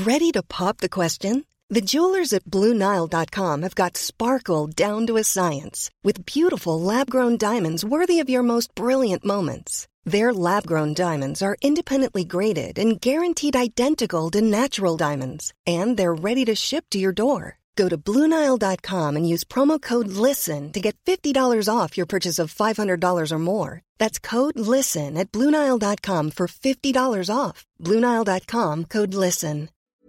Ready to pop the question? The jewelers at BlueNile.com have got sparkle down to a science with beautiful lab-grown diamonds worthy of your most brilliant moments. Their lab-grown diamonds are independently graded and guaranteed identical to natural diamonds, and they're ready to ship to your door. Go to BlueNile.com and use promo code LISTEN to get $50 off your purchase of $500 or more. That's code LISTEN at BlueNile.com for $50 off. BlueNile.com, code LISTEN.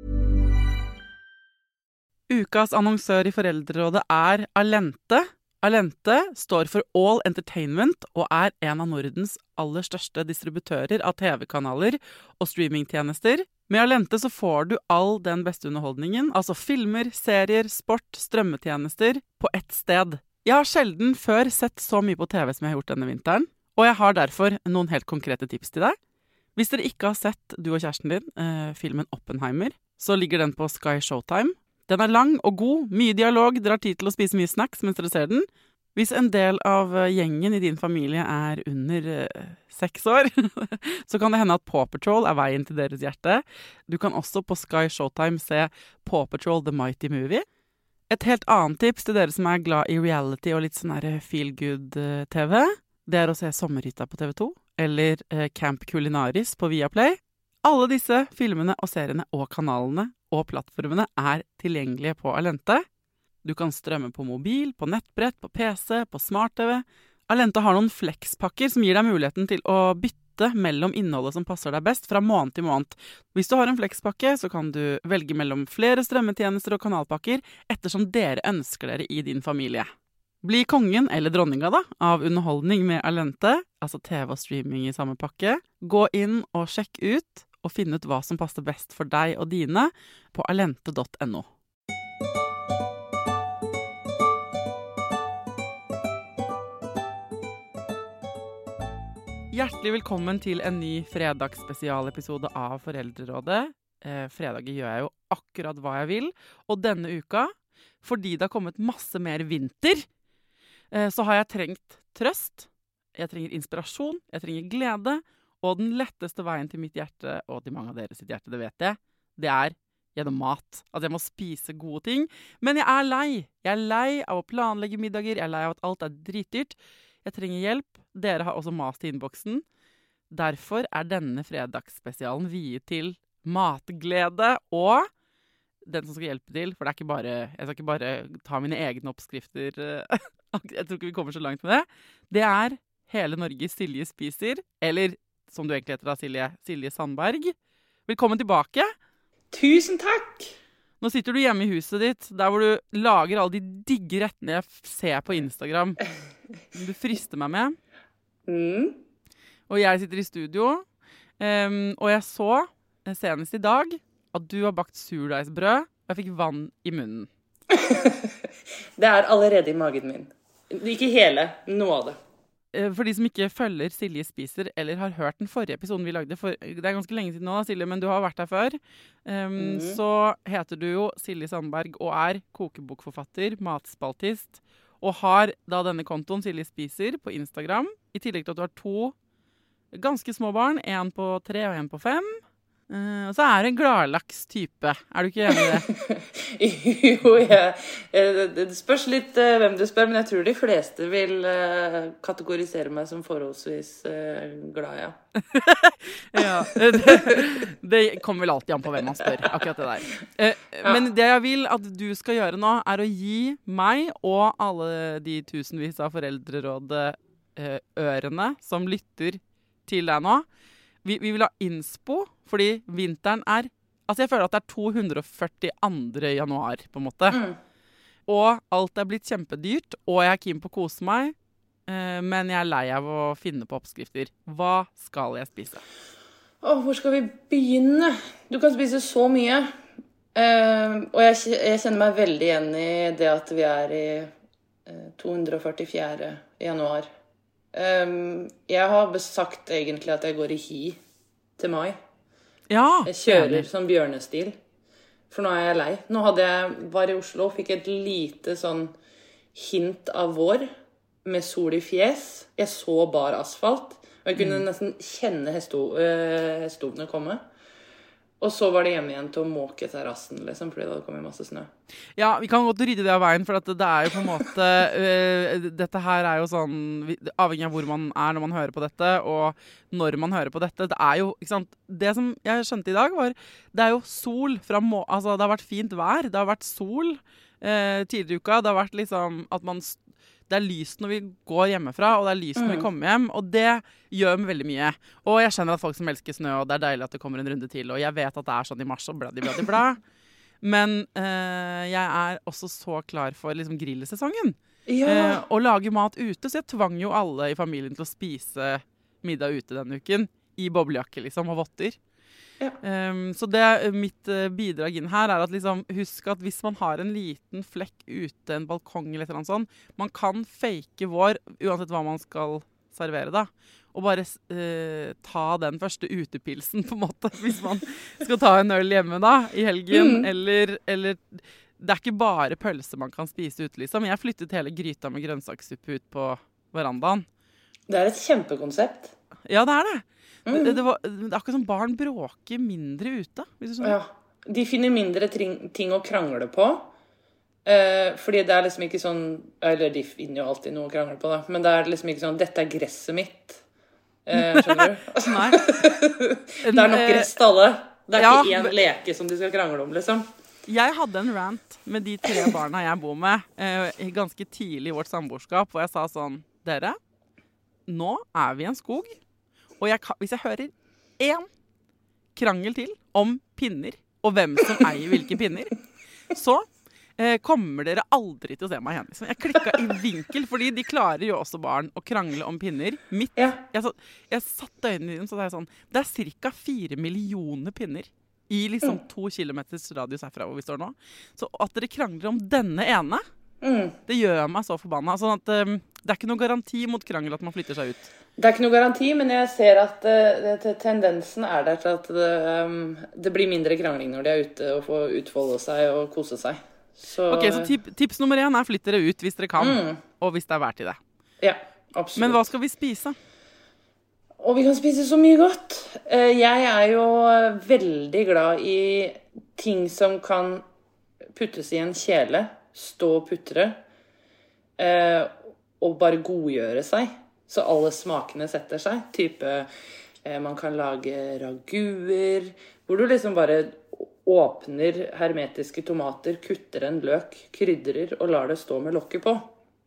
Ukas annonsør I Foreldrerådet Allente. Allente står for All Entertainment og en av Nordens aller største distributører av TV-kanaler og streamingtjenester. Med Allente så får du all den beste underholdningen, altså filmer, serier, sport, strømmetjenester, på ett sted. Jeg har sjelden før sett så mye på TV som jeg har gjort denne vinteren, og jeg har derfor noen helt konkrete tips til deg. Hvis dere ikke har sett, du og kjæresten din, filmen Oppenheimer, så ligger den på Sky Showtime. Den lang og god, mye dialog, dere har tid til å spise mye snacks mens dere ser den. Hvis en del av gjengen I din familie under 6 år, så kan det hende at Paw Patrol veien til deres hjerte. Du kan også på Sky Showtime se Paw Patrol The Mighty Movie. Et helt annet tips til dere som glad I reality og litt sånn feel-good-TV, det å se Sommerhytta på TV2, eller Camp Culinaris på Viaplay. Alle disse filmene og seriene og kanalene og plattformene tilgjengelige på Allente. Du kan strømme på mobil, på nettbrett, på PC, på smart-TV. Allente har noen flexpakker som gir deg muligheten til å bytte mellom innholdet som passer deg best fra måned til måned. Hvis du har en flexpakke, så kan du velge mellom flere strømmetjenester og kanalpakker ettersom dere ønsker dere I din familie. Bli kongen eller dronninga da, av underholdning med Allente, altså TV og streaming I samme pakke. Gå inn og sjekk ut og finne ut hva som passer best for deg og dine på allente.no. Hjertelig velkommen til en ny fredagsspesialepisode av Foreldrerådet. Fredager gjør jeg jo akkurat hva jeg vil, og denne uka, fordi det har kommet masse mer vinter, så har jeg trengt trøst, jeg trenger inspirasjon, jeg trenger glede, og den letteste veien til mitt hjerte, og til mange av deres sitt hjerte, det vet jeg, det gjennom mat. At jeg må spise gode ting. Men jeg lei. Jeg lei av å planlegge middager, jeg lei av at alt dritdyrt. Jeg trenger hjelp. Dere har også mast I innboksen. Derfor denne fredagsspesialen viet til matglede, og den som skal hjelpe til, for jeg skal ikke bare ta mine egne oppskrifter, jeg tror ikke vi kommer så langt med det. Det Hele Norges Silje spiser, eller som du egentlig heter da, Silje Sandberg. Velkommen tilbake. Tusen takk! Nå sitter du hjemme I huset ditt, der hvor du lager alle de digge rettene jeg ser på Instagram. Du frister meg med. Og jeg sitter I studio, og jeg så senest I dag at du har bakt surdeigsbrød, og jeg fikk vann I munnen. Det allerede I magen min. Ikke hele, noe av det. For de som ikke følger Silje spiser, eller har hørt den forrige episoden vi lagde, for det ganske lenge siden nå, Silje, men du har vært her før, så heter du jo Silje Sandberg, og kokebokforfatter, matspaltist, og har da denne kontoen Silje spiser på Instagram, I tillegg til at du har 2 ganske små barn, en på 3 og en på 5, og så du en gladlaks type. Du ikke enig I det? Jo, det spørs litt hvem du spør, men jeg tror de fleste vil kategorisere meg som forholdsvis glad, ja. Ja, det kommer vel alltid an på hvem man spør, akkurat det der. Men det jeg vil at du skal gjøre nå, å gi meg og alle de tusenvis av foreldrerådet ørene som lytter til deg nå. Vi vil ha innspo, fordi vinteren altså jeg føler at det 242. Januar, på en måte. Og alt blitt kjempedyrt, og jeg keen på å kose meg, men jeg lei av å finne på oppskrifter. Hva skal jeg spise? Hvor skal vi begynne? Du kan spise så mye. Og jeg kjenner meg veldig igjen I det at vi I 244. Januar. Jeg har sagt egentlig at jeg går I hi til mai. Ja, jeg kjører sånn bjørnestil. For nå jeg lei. Nå var I Oslo, fikk et lite sånn hint av vår, med sol I fjes. Jeg så bare asfalt, og jeg kunne nesten kjenne hesthovene komme. Og så var det hjemme igjen til å måke terrassen, liksom, fordi det hadde kommet masse snø. Ja, vi kan godt rydde det av veien, for at det er jo på en måte dette her er jo sånn avhengig av hvor man er når man hører på dette, og når man hører på dette. Det er jo, ikke sant, det som jeg skjønte i dag var, det er jo sol altså det har vært fint vær, det har vært sol tidligere i uka, det har vært liksom at det er lyst når vi går hjemmefra, og det er lyst når vi kommer hjem, og det gjør meg veldig mye. Og jeg skjønner at folk som elsker snø, og det er deilig at det kommer en runde til, og jeg vet at det er sånn i mars, og bla. Men jeg er også så klar for liksom grillsesongen. Ja. Og lage mat ute, så jeg tvang jo alle i familien til å spise middag ute denne uken, i boblejakke liksom, og votter. Ja. Så mitt bidrag inn her er at liksom, husk at hvis man har en liten flekk ute, en balkong eller et eller annet sånt, man kan fake vår, uansett hva man skal servere da, og bare ta den første utepilsen på en måte, hvis man skal ta en øl hjemme da, i helgen, eller det er ikke bare pølse man kan spise ute liksom. Jeg flyttet hele gryta med grønnsakssuppe ut på verandaen. Det er et kjempekonsept. Ja, det er det. Det er akkurat som barn bråker mindre ute, hvis du skjønner. Ja, de finner mindre ting å krangle på, fordi det er liksom ikke sånn, eller de finner jo alltid noe å krangle på da, men det er liksom ikke sånn, dette er gresset mitt, skjønner du? Nei. Det er nok gress til alle. Det er ikke en leke som de skal krangle om, liksom. Jeg hadde en rant med de 3 barna jeg bor med, ganske tidlig i vårt samboerskap, hvor jeg sa sånn, dere, nå er vi i en skog, og hvis jeg hører 1 krangel til om pinner, og hvem som eier hvilke pinner, så kommer dere aldri til å se meg igjen. Jeg klikket i vinkel, fordi de klarer jo også barn å krangle om pinner. Jeg satt øynene i dem, så det er sånn, det er cirka 4 millioner pinner i liksom 2 kilometers radius herfra hvor vi står nå. Så at dere krangler om denne ene, det gjør meg så forbanna. Sånn at det er ikke noe garanti mot krangel at man flytter seg ut. Det er ikke noe garanti, men jeg ser at tendensen er der til at det blir mindre krangling når de er ute og får utfolde seg og kose seg. Så tips nummer 1 er flytt dere ut hvis dere kan, og hvis det er vært i det. Ja, absolutt. Men hva skal vi spise? Og vi kan spise så mye godt. Jeg er jo veldig glad i ting som kan puttes i en kjele, stå og putre, og bare godgjøre seg. Så alle smakene setter seg. Type, man kan lage raguer, hvor du liksom bare åpner hermetiske tomater, kutter en løk, krydrer og lar det stå med lokket på.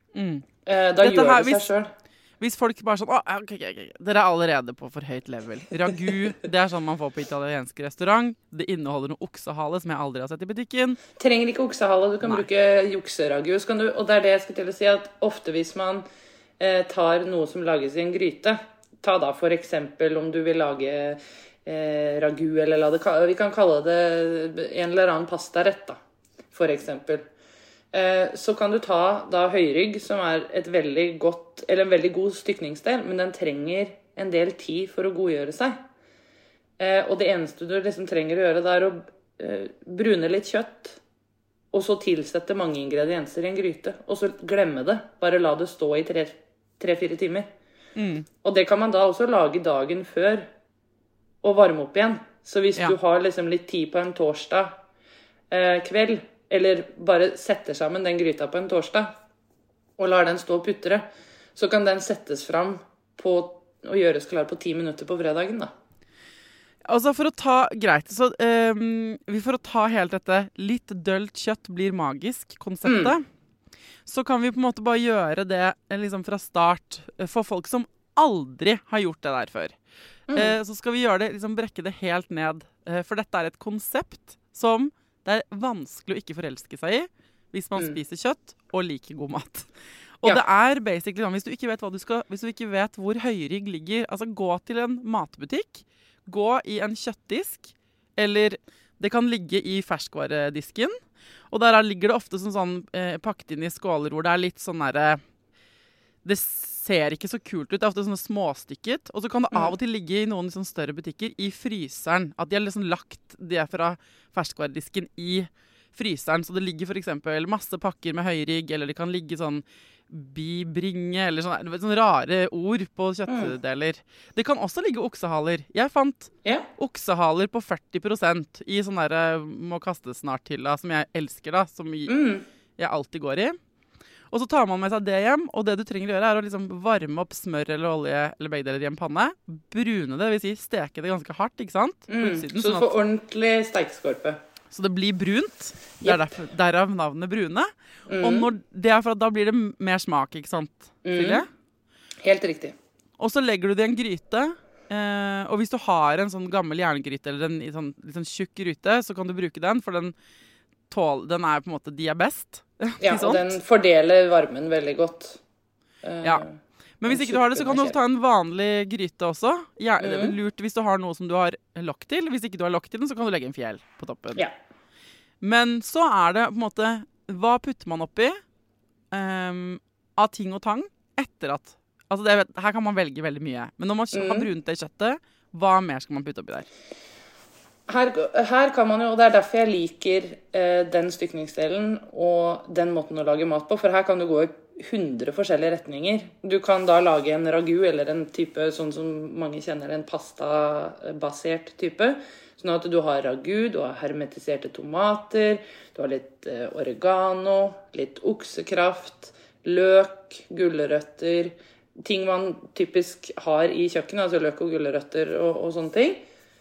Da gjør det seg selv. Hvis folk bare sånn, okay. Dere er allerede på for høyt level. Ragu, det er sånn man får på italiensk restaurant. Det inneholder noe oksehale som jeg aldri har sett i butikken. Trenger ikke oksehale, du kan bruke jukseragu. Og det er det jeg skal til å si, at ofte hvis man tar noe som lages i en gryte, ta da for eksempel om du vil lage ragu, eller vi kan kalle det en eller annen pastarett da, for eksempel. Så kan du ta da høyrygg, som er et veldig godt, eller en veldig god stykningsdel, men den trenger en del tid for å godgjøre seg. Og det eneste du liksom trenger å gjøre, det er å brune litt kjøtt, og så tilsette mange ingredienser i en gryte, og så glemme det. Bare la det stå i 3-4 timer. Og det kan man da også lage dagen før, og varme opp igjen. Så hvis du har liksom litt tid på en torsdag kveld, eller bare setter sammen den gryta på en torsdag, og lar den stå og putre, så kan den settes fram og gjøres klar på 10 minutter på fredagen da. Altså for å ta, greit, så for å ta helt dette, litt dølt kjøtt blir magisk konseptet, så kan vi på en måte bare gjøre det liksom fra start, for folk som aldri har gjort det der før. Så skal vi gjøre det, liksom brekke det helt ned, for dette er et konsept som det er vanskelig å ikke forelske seg i hvis man spiser kjøtt og liker god mat. Og det er basically sånn, hvis du ikke vet hvor høyrygg ligger, altså gå til en matbutikk, gå i en kjøttdisk, eller det kan ligge i ferskvaredisken, og der ligger det ofte sånn pakket inn i skåler hvor det er litt sånn der, det ser ikke så kult ut, det er ofte sånne småstykket, og så kan det av og til ligge i noen sånne større butikker i fryseren, at de har liksom lagt det fra ferskvaredisken i fryseren, så det ligger for eksempel masse pakker med høyrygg, eller det kan ligge sånn bibringe, eller sånne rare ord på kjøttdeler. Det kan også ligge oksehaler. Jeg fant oksehaler på 40% i sånn der må kastes snart til, da, som jeg elsker da, som jeg alltid går i. Og så tar man med seg det hjem, og det du trenger å gjøre er å liksom varme opp smør eller olje eller begge deler i en panne. Brune det, vil si steke det ganske hardt, ikke sant? På utsiden, så du får ordentlig stekeskorpe. Så det blir brunt. Det er derav navnet brune. Og det er for at da blir det mer smak, ikke sant? Silje? Helt riktig. Og så legger du det i en gryte. Og hvis du har en sånn gammel jerngryte eller en sånn, litt sånn tjukk gryte, så kan du bruke den, for den er på en måte de er best. Ja, og den fordeler varmen veldig godt. Ja. Men hvis ikke du har det, så kan du også ta en vanlig gryte også. Det er lurt hvis du har noe som du har lokk til. Hvis ikke du har lokk til den, så kan du legge en fjell på toppen. Ja. Men så er det på en måte, hva putter man oppi av ting og tang etter at, altså her kan man velge veldig mye. Men når man har brunt det i kjøttet, hva mer skal man putte oppi der? Her kan man jo, og det er derfor jeg liker den stykningsdelen og den måten å lage mat på, for her kan du gå i 100 forskjellige retninger. Du kan da lage en ragu eller en type, sånn som mange kjenner, en pasta-basert type. Sånn at du har ragu, du har hermetiserte tomater, du har litt oregano, litt oksekraft, løk, gulrøtter, ting man typisk har i kjøkkenet, altså løk og gulrøtter og sånne ting.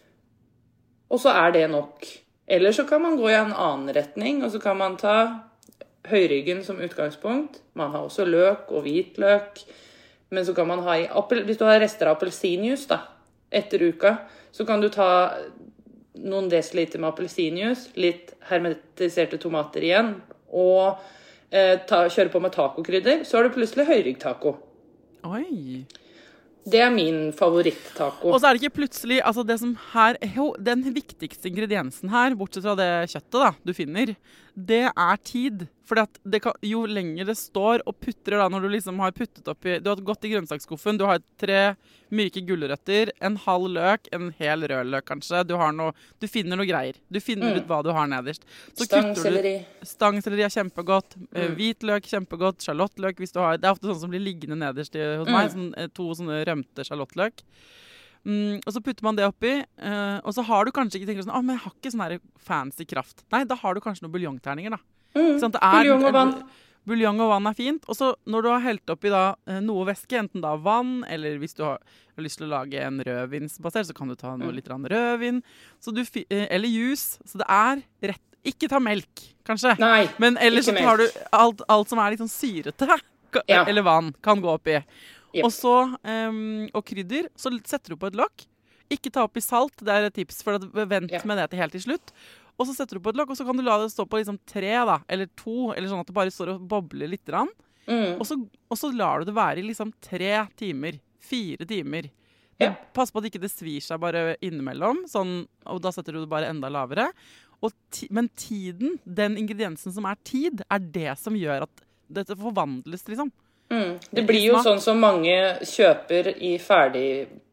Og så er det nok. Eller så kan man gå i en annen retning, og så kan man ta høyryggen som utgangspunkt. Man har også løk og hvitløk. Men så kan man ha hvis du har rester av appelsinjuice da, etter uka, så kan du ta noen desiliter med appelsinjuice, litt hermetiserte tomater igjen, og kjøre på med tacokrydder. Så har du plutselig høyryggtaco. Oi! Det er min favoritt-taco. Og så er det ikke plutselig, altså det som her, den viktigste ingrediensen her, bortsett fra det kjøttet da, du finner, det er tid. For jo lenger det står og putrer da, når du liksom har puttet oppi, du har gått i grønnsaksskuffen, du har 3 myke gulrøtter, en halv løk, en hel rød løk kanskje, du finner noe greier. Du finner ut hva du har nederst. Stangselleri. Stangselleri er kjempegodt, hvitløk kjempegodt, sjalottløk hvis du har, det er ofte sånn som blir liggende nederst hos meg, 2 sånne rømte sjalottløk. Og så putter man det oppi, og så har du kanskje ikke tenkt sånn, men jeg har ikke sånn her fancy kraft. Nei, da har du kanskje noen buljongterninger da. Buljong og vann. Buljong og vann er fint. Og så når du har helt oppi da noe væske, enten da vann, eller hvis du har lyst til å lage en rødvinsbasert, så kan du ta litt rødvin. Eller juice. Så det er rett. Ikke ta melk, kanskje. Nei, men ellers så tar du alt som er litt sånn syrete, eller vann, kan gå oppi. Yep. Og så, og krydder, så setter du på et lokk. Ikke ta oppi salt, det er et tips, for vent med det til helt til slutt. Og så setter du på et lokk, og så kan du la det stå på liksom 3 da, eller 2, eller sånn at det bare står og bobler litt. Og så lar du det være i liksom 3 timer, 4 timer. Pass på at ikke det svir seg bare innimellom, sånn, og da setter du det bare enda lavere. Men tiden, den ingrediensen som er tid, er det som gjør at dette forvandles, liksom. Det blir jo sånn som mange kjøper i ferdig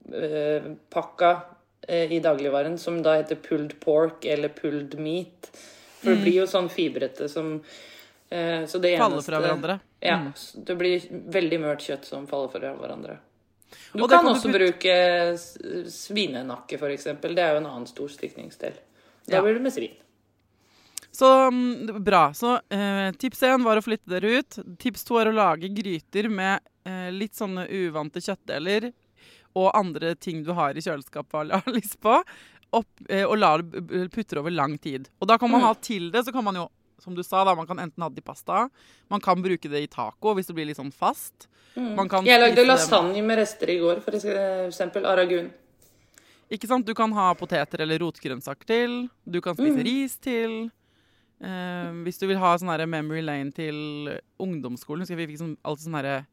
pakka i dagligvaren, som da heter pulled pork eller pulled meat. For det blir jo sånn fibrete som så det faller fra hverandre. Ja, det blir veldig mørt kjøtt som faller fra hverandre. Du kan også bruke svinenakke for eksempel. Det er jo en annen stor stykningsdel. Da blir det med svin. Så bra. Så tips 1 var å flytte dere ut. Tips 2 er å lage gryter med litt sånne uvante kjøttdeler og andre ting du har i kjøleskapet og har lyst på, og la det putre over lang tid. Og da kan man ha til det, så kan man jo, som du sa da, man kan enten ha det i pasta, man kan bruke det i taco hvis det blir litt sånn fast. Jeg lagde lasagne med rester i går, for eksempel aragun. Ikke sant? Du kan ha poteter eller rotgrønnsaker til, du kan spise ris til. Hvis du vil ha sånn her memory lane til ungdomsskolen, så vi fikk alltid sånn her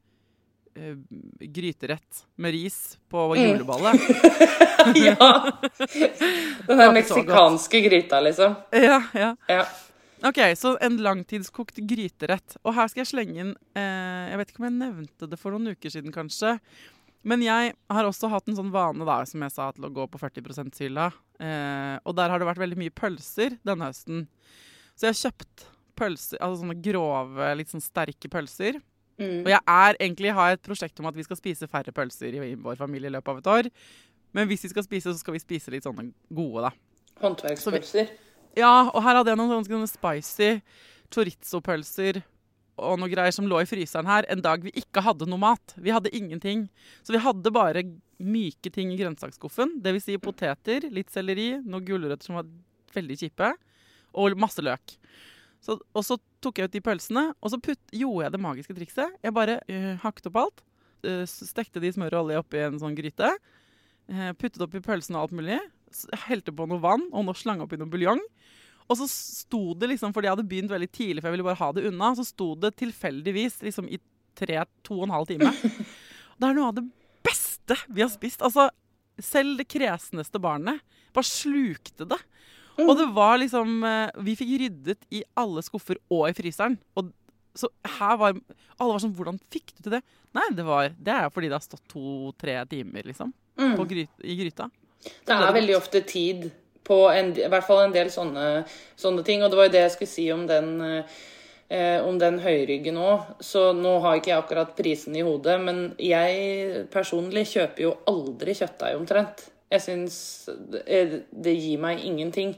gryterett med ris på juleballet. Ja! Den der meksikanske gryta, liksom. Ja. Ok, så en langtidskokt gryterett. Og her skal jeg slenge inn, jeg vet ikke om jeg nevnte det for noen uker siden kanskje, men jeg har også hatt en sånn vane da, som jeg sa, til å gå på 40% syla. Og der har det vært veldig mye pølser denne høsten. Så jeg har kjøpt pølser, altså sånne grove, litt sånn sterke pølser. Og jeg egentlig har et prosjekt om at vi skal spise færre pølser i vår familie i løpet av et år. Men hvis vi skal spise, så skal vi spise litt sånne gode, da. Håndverkspølser. Ja, og her hadde jeg noen sånne spicy chorizo-pølser og noe greier som lå i fryseren her en dag vi ikke hadde noe mat. Vi hadde ingenting. Så vi hadde bare myke ting i grønnsaksskuffen. Det vil si poteter, litt selleri, noen gulrøtter som var veldig kjipe, og masse løk. Og så tok jeg ut de pølsene, og så gjorde jeg det magiske trikset. Jeg bare hakket opp alt, stekte de smør og olje oppi en sånn gryte, puttet opp i pølsene og alt mulig, helte på noe vann og noe slang oppi noe buljong. Og så sto det liksom, fordi jeg hadde begynt veldig tidlig, for jeg ville bare ha det unna, så sto det tilfeldigvis liksom i 2,5 timer. Det er noe av det beste vi har spist. Altså, selv det kresneste barnet bare slukte det. Og det var liksom, vi fikk ryddet i alle skuffer og i fryseren. Og så her alle var sånn, hvordan fikk du til det? Nei, det er fordi det har stått 2-3 timer liksom, i gryta. Det er veldig ofte tid på i hvert fall en del sånne ting, og det var jo det jeg skulle si om den høyryggen også. Så nå har ikke jeg akkurat prisen i hodet, men jeg personlig kjøper jo aldri kjøttdeig omtrent. Jeg synes det gir meg ingenting.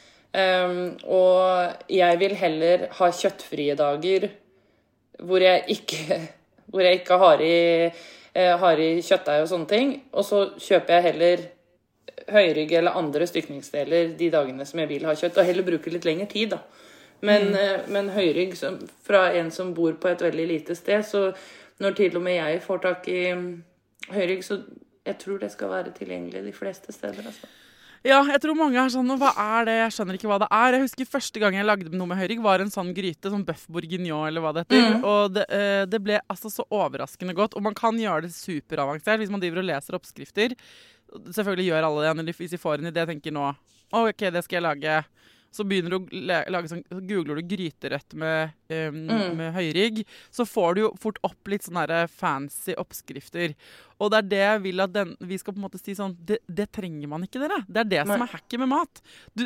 Og jeg vil heller ha kjøttfrie dager hvor jeg ikke har i kjøttdeig og sånne ting, og så kjøper jeg heller høyrygg eller andre stykningsdeler de dagene som jeg vil ha kjøtt, og heller bruke litt lengre tid da. Men høyrygg fra en som bor på et veldig lite sted, så når til og med jeg får tak i høyrygg, så jeg tror det skal være tilgjengelig de fleste steder. Altså. Ja, jeg tror mange er sånn, hva er det? Jeg skjønner ikke hva det er. Jeg husker første gang jeg lagde noe med høyrygg var en sånn gryte, sånn bœuf bourguignon eller hva det heter. Og det ble altså så overraskende godt, og man kan gjøre det superavansert hvis man driver og leser oppskrifter. Selvfølgelig gjør alle det, hvis de får en idé, tenker nå, ok, det skal jeg lage. Så begynner du å lage sånn, så googler du gryterødt med høyrygg, så får du jo fort opp litt sånne der fancy oppskrifter. Og det er det jeg vil at vi skal på en måte si sånn, det trenger man ikke dere. Det er det som er hacket med mat.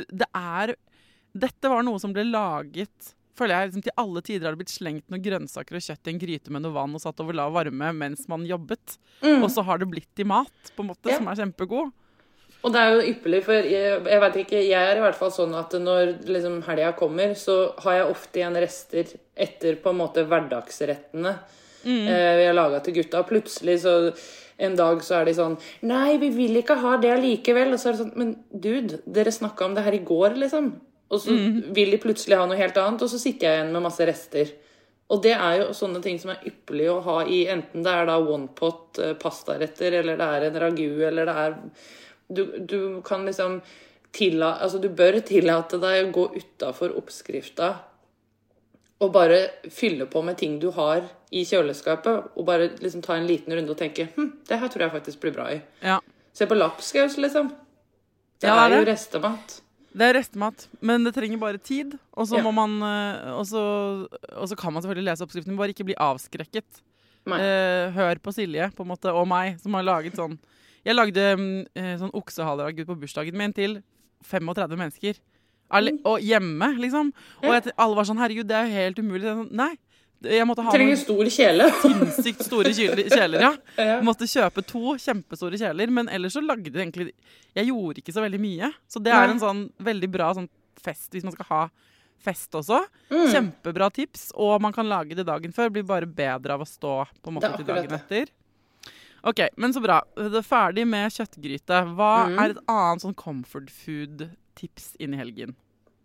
Dette var noe som ble laget, føler jeg, liksom, til alle tider har det blitt slengt noen grønnsaker og kjøtt i en gryte med noe vann og satt over lav varme mens man jobbet. Og så har det blitt i mat, på en måte, som er kjempegod. Og det er jo ypperlig, for jeg vet ikke, jeg er i hvert fall sånn at når liksom helgen kommer, så har jeg ofte igjen rester etter på en måte hverdagsrettene vi har laget til gutta. Plutselig så en dag så er de sånn, nei, vi vil ikke ha det likevel. Og så er det sånn, men dude, dere snakket om det her i går liksom. Og så vil de plutselig ha noe helt annet, og så sitter jeg igjen med masse rester. Og det er jo sånne ting som er ypperlig å ha i, enten det er da one pot pastaretter, eller det er en ragu, eller det er... Du kan liksom du bør tillate deg å gå utenfor oppskrifta og bare fylle på med ting du har i kjøleskapet, og bare liksom ta en liten runde og tenke, det her tror jeg faktisk blir bra i. Ja. Se på lapskaus, liksom. Det er jo restemat. Det er restemat, men det trenger bare tid, og så må man, og så kan man selvfølgelig lese oppskriften, men bare ikke bli avskrekket. Hør på Silje, på en måte, og meg, som har laget sånn. Jeg lagde sånn oksehaleragud på bursdagen min til 35 mennesker. Og hjemme, liksom. Og alle var sånn, herregud, det er jo helt umulig. Sånn, nei, jeg måtte ha trenger stor kjele. Sinnssykt store kjeler, ja. Jeg måtte kjøpe 2 kjempestore kjeler, men ellers så lagde jeg egentlig... Jeg gjorde ikke så veldig mye. Så det er en sånn veldig bra sånn fest, hvis man skal ha fest også. Kjempebra tips, og man kan lage det dagen før. Det blir bare bedre av å stå på en måte til dagen etter. Ok, men så bra. Det er ferdig med kjøttgryte. Hva er et annet sånn comfort food-tips inn i helgen?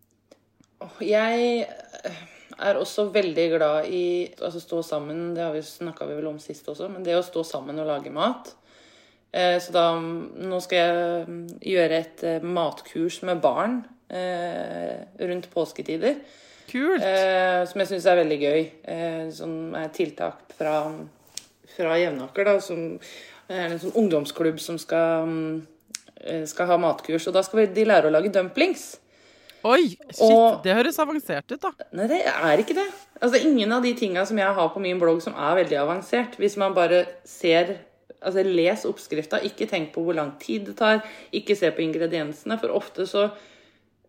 Jeg er også veldig glad i stå sammen, det snakket vi vel om sist også, men det å stå sammen og lage mat. Så nå skal jeg gjøre et matkurs med barn rundt påsketider. Kult! Som jeg synes er veldig gøy. Som er tiltak fra Jevnaker, da, som er en sånn ungdomsklubb som skal ha matkurs, og da skal de lære å lage dumplings. Oi, shit, det høres avansert ut da. Nei, det er ikke det. Altså, ingen av de tingene som jeg har på min blogg som er veldig avansert, hvis man bare les oppskrifta, ikke tenk på hvor lang tid det tar, ikke se på ingrediensene, for ofte så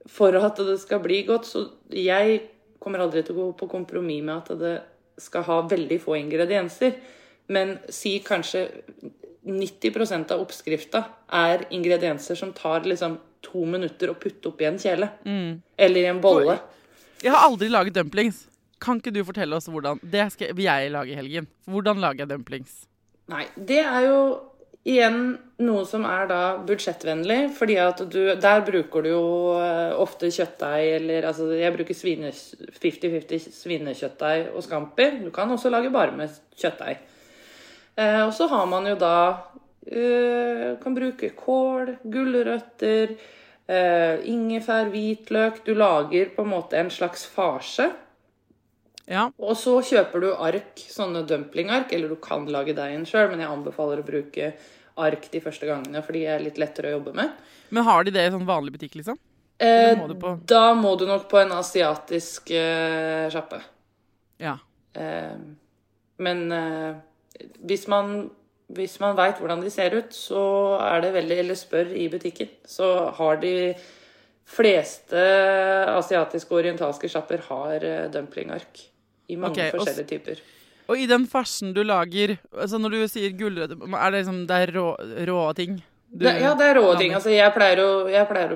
for at det skal bli godt, så jeg kommer aldri til å gå på kompromiss med at det skal ha veldig få ingredienser. Men si kanskje 90% av oppskrifta ingredienser som tar liksom 2 minutter å putte opp i en kjele. Eller i en bolle. Jeg har aldri laget dumplings. Kan ikke du fortelle oss hvordan? Det vil jeg lage i helgen. Hvordan lager jeg dumplings? Nei, det jo igjen noe som da budsjettvennlig, fordi at der bruker du jo ofte kjøttdeig, eller altså jeg bruker 50-50 svinekjøttdeig og scampi. Du kan også lage bare med kjøttdeig. Og så har man jo da, kan bruke kål, gulrøtter, ingefær, hvitløk. Du lager på en måte en slags farse. Ja. Og så kjøper du ark, sånne dumplingark, eller du kan lage deigen selv, men jeg anbefaler å bruke ark de første gangene, fordi det litt lettere å jobbe med. Men har de det i sånn vanlig butikk, liksom? Da må du nok på en asiatisk sjappe. Ja. Men hvis man vet hvordan de ser ut, så det veldig, eller spør i butikken, så har de fleste asiatiske og orientalske sjapper har dumplingark i mange forskjellige typer. Og i den farsen du lager, altså når du sier gulrøtter, det liksom, det rå ting? Ja, det rå ting. Altså jeg pleier å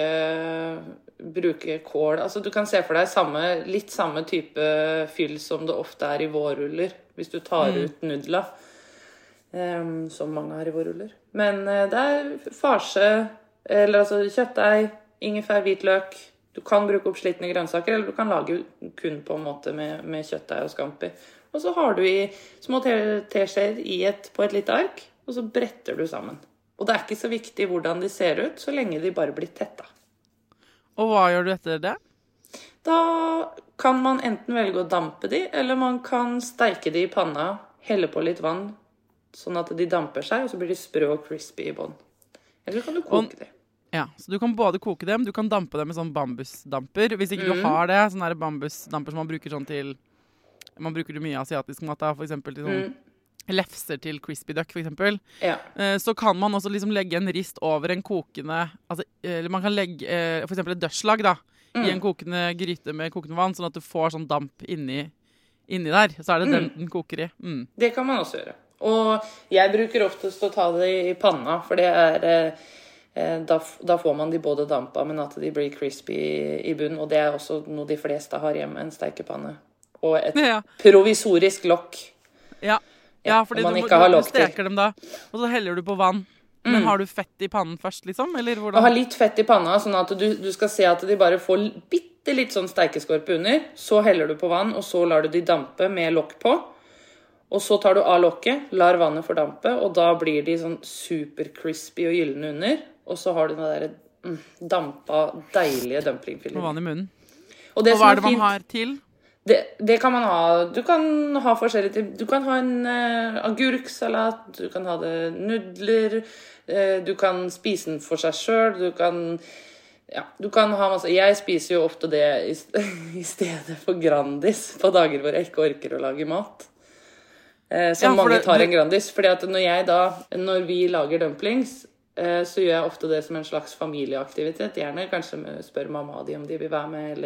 bruke kål. Altså du kan se for deg litt samme type fyll som det ofte i vårruller, hvis du tar ut nudler, som mange har i vårruller. Men det farse, eller altså kjøttdeig, ingefær, hvitløk. Du kan bruke oppslitne grønnsaker, eller du kan lage kun på en måte med kjøttdeig og scampi. Og så har du i små teskjeer på et lite ark, og så bretter du sammen. Og det ikke så viktig hvordan de ser ut, så lenge de bare blir tetta. Og hva gjør du etter det? Da kan man enten velge å dampe de, eller man kan steike de i panna, helle på litt vann, sånn at de damper seg, og så blir de sprø og crispy i bånd. Eller kan du koke de. Ja, så du kan både koke dem, du kan dampe dem med sånn bambusdamper. Hvis ikke du har det, sånne bambusdamper som man bruker sånn til... Man bruker det mye asiatisk mat, for eksempel til sånn lefser til crispy duck, for eksempel. Ja. Så kan man også liksom legge en rist over en kokende... Altså, eller man kan legge for eksempel et dørslag da, i en kokende gryte med kokende vann, sånn at du får sånn damp inni der. Så det den koker i. Det kan man også gjøre. Og jeg bruker oftest å ta det i panna, for det da får man de både dampa, men at de blir crispy i bunnen. Og det også noe de fleste har hjemme, en steikepanne. Og et provisorisk lokk. Ja, fordi du steker dem da, og så heller du på vann. Men har du fett i pannen først, liksom? Eller hvordan? Jeg har litt fett i panna, sånn at du skal se at de bare får bitte litt sånn steikeskorpe under. Så heller du på vann, og så lar du de dampe med lokk på. Og så tar du av lokket, lar vannet fordampe, og da blir de sånn super crispy og gyllene under. Og så har du den der dampa, deilige dumplingfiller. Og vann i munnen. Og hva det man har til? Det kan man ha. Du kan ha forskjellige typer. Du kan ha en agurksalat, du kan ha det nudler, du kan spise den for seg selv, du kan ha masse. Jeg spiser jo ofte det i stedet for Grandis på dager hvor jeg ikke orker å lage mat. Så mange tar en Grandis, fordi at når vi lager dumplings, så gjør jeg ofte det som en slags familieaktivitet. Gjerne kanskje spør mamma om de vil være med,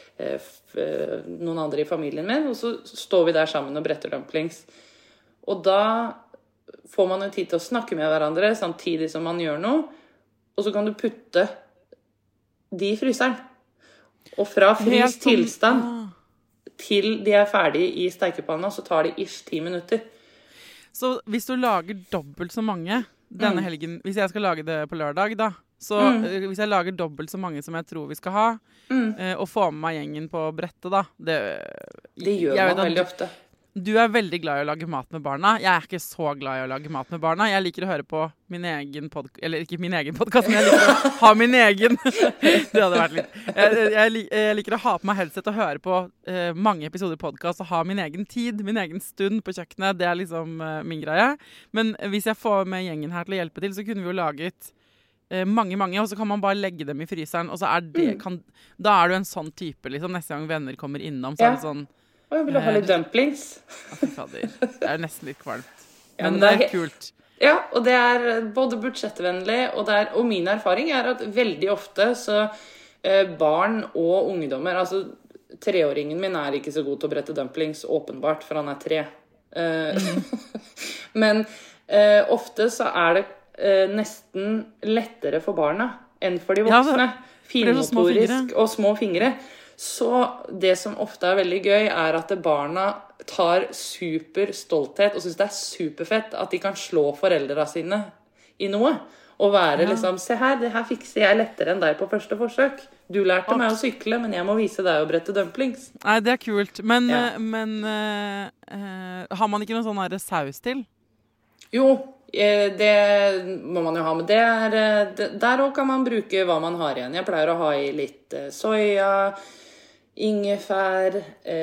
eller noen andre i familien min. Og så står vi der sammen og bretter dumplings. Og da får man jo tid til å snakke med hverandre, samtidig som man gjør noe. Og så kan du putte de i fryseren. Og fra fryst tilstand til de ferdige i steikepanna, så tar det ish 10 minutter. Så hvis du lager dobbelt så mange denne helgen, hvis jeg skal lage det på lørdag da, så hvis jeg lager dobbelt så mange som jeg tror vi skal ha, og få med meg gjengen på brettet da, det gjør man veldig ofte. Du veldig glad i å lage mat med barna. Jeg ikke så glad i å lage mat med barna. Jeg liker å høre på min egen podcast, eller ikke min egen podcast, men jeg liker å ha min egen. Det hadde vært litt. Jeg liker å ha på meg headset og høre på mange episoder podcast og ha min egen tid, min egen stund på kjøkkenet. Det liksom min greie. Men hvis jeg får med gjengen her til å hjelpe til, så kunne vi jo laget mange, og så kan man bare legge dem i fryseren, og så da du en sånn type, liksom, neste gang venner kommer innom, så det sånn og jeg vil ha litt dumplings. Det jo nesten litt kvalmt. Men det kult. Ja, og det både budsjettvennlig, og min erfaring at veldig ofte så barn og ungdommer. Altså, 3-åringen min er ikke så god til å brette dumplings, åpenbart, for han er 3. Men ofte så er det nesten lettere for barna enn for de voksne. Finmotorisk og små fingre. Så det som ofte er veldig gøy er at barna tar super stolthet og synes det er superfett at de kan slå foreldrene sine i noe. Og være liksom, se her, det her fikser jeg lettere enn deg på første forsøk. Du lærte meg å sykle, men jeg må vise deg å brette dumplings. Nei, det er kult. Men har man ikke noen sånn her saus til? Jo, det må man jo ha, men der også kan man bruke hva man har igjen. Jeg pleier å ha i litt soya, ingefær,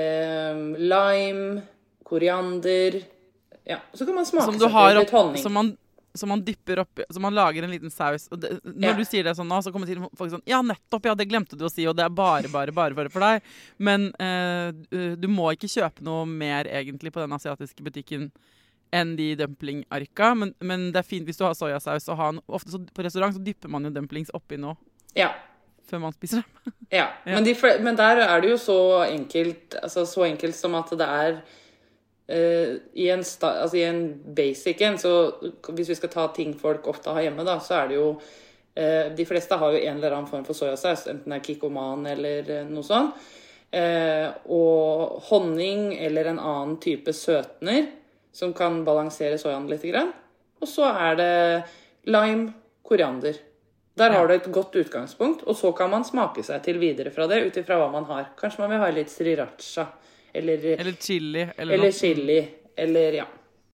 lime, koriander. Ja, så kan man smake seg til litt honning. Så man dypper oppi, så man lager en liten saus. Og når du sier det sånn nå, så kommer folk sånn, ja, nettopp, ja, det glemte du å si, og det er bare for deg. Men du må ikke kjøpe noe mer egentlig på den asiatiske butikken enn de dumplingarka, men det er fint hvis du har sojasaus, og ofte så, på restaurant så dypper man jo dumplings oppi nå. Ja. Før man spiser dem. Ja, men der er det jo så enkelt, altså så enkelt som at det er i en basic en, så hvis vi skal ta ting folk ofte har hjemme da, så er det jo de fleste har jo en eller annen form for sojasaus, enten det er kikkoman eller noe sånt, og honning eller en annen type søtner som kan balansere sojaen litt grann, og så er det lime, koriander. Der har du et godt utgangspunkt, og så kan man smake seg til videre fra det, utifra hva man har. Kanskje man vil ha litt sriracha, eller chili, eller chili, eller ja.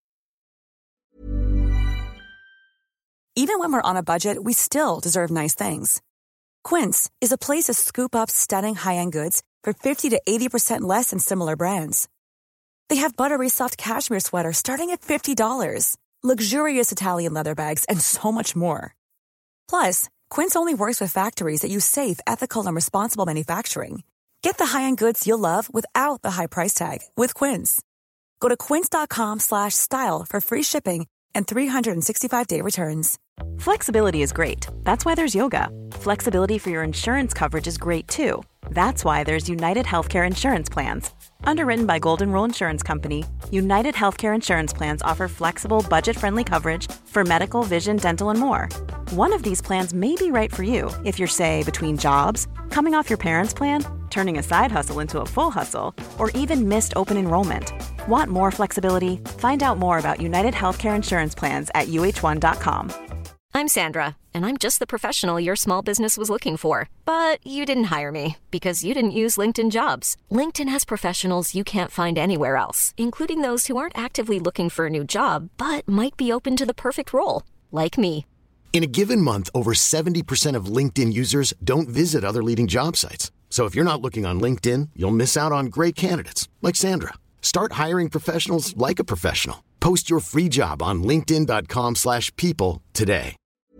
Even when we're on a budget, we still deserve nice things. Quince is a place to scoop up stunning high-end goods for 50 to 80% less than similar brands. They have buttery soft cashmere sweaters starting at $50, luxurious Italian leather bags, and so much more. Plus, Quince only works with factories that use safe, ethical, and responsible manufacturing. Get the high-end goods you'll love without the high price tag with Quince. Go to quince.com/style for free shipping and 365-day returns. Flexibility is great. That's why there's yoga. Flexibility for your insurance coverage is great too. That's why there's United Healthcare Insurance Plans. Underwritten by Golden Rule Insurance Company, United Healthcare Insurance Plans offer flexible, budget-friendly coverage for medical, vision, dental, and more. One of these plans may be right for you if you're, say, between jobs, coming off your parents' plan, turning a side hustle into a full hustle, or even missed open enrollment. Want more flexibility? Find out more about United Healthcare Insurance Plans at uh1.com. I'm Sandra, and I'm just the professional your small business was looking for. But you didn't hire me because you didn't use LinkedIn Jobs. LinkedIn has professionals you can't find anywhere else, including those who aren't actively looking for a new job, but might be open to the perfect role, like me. In a given month, over 70% of LinkedIn users don't visit other leading job sites. So if you're not looking on LinkedIn, you'll miss out on great candidates, like Sandra. Start hiring professionals like a professional. Post your free job on linkedin.com/people today.